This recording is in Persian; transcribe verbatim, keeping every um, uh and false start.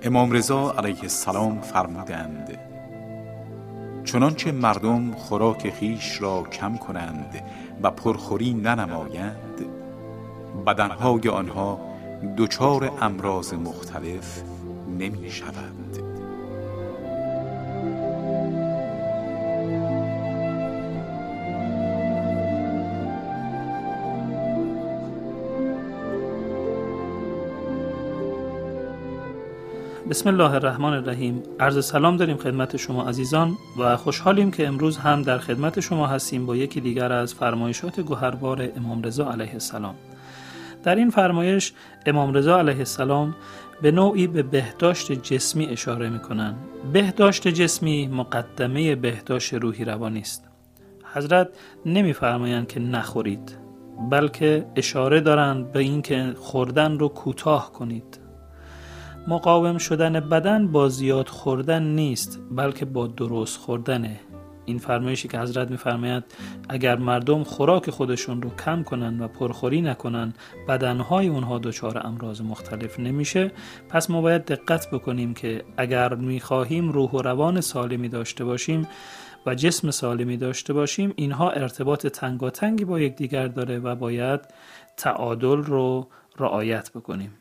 امام رضا علیه السلام فرمودند: چنانچه مردم خوراک خیش را کم کنند و پرخوری ننمایند، بدنهای آنها دچار امراض مختلف نمی شوند. بسم الله الرحمن الرحیم. عرض سلام داریم خدمت شما عزیزان و خوشحالیم که امروز هم در خدمت شما هستیم با یکی دیگر از فرمایشات گوهربار امام رضا علیه السلام. در این فرمایش امام رضا علیه السلام به نوعی به بهداشت جسمی اشاره می‌کنند. بهداشت جسمی مقدمه بهداشت روحی روانی است. حضرت نمی‌فرمایند که نخورید، بلکه اشاره دارند به اینکه خوردن رو کوتاه کنید. مقاوم شدن بدن با زیاد خوردن نیست، بلکه با درست خوردنه. این فرمایشی که حضرت می‌فرماید اگر مردم خوراک خودشون رو کم کنن و پرخوری نکنن، بدنهای اونها دچار امراض مختلف نمیشه. پس ما باید دقت بکنیم که اگر می‌خواهیم روح و روان سالمی داشته باشیم و جسم سالمی داشته باشیم، اینها ارتباط تنگاتنگی با یکدیگر داره و باید تعادل رو رعایت بکنیم.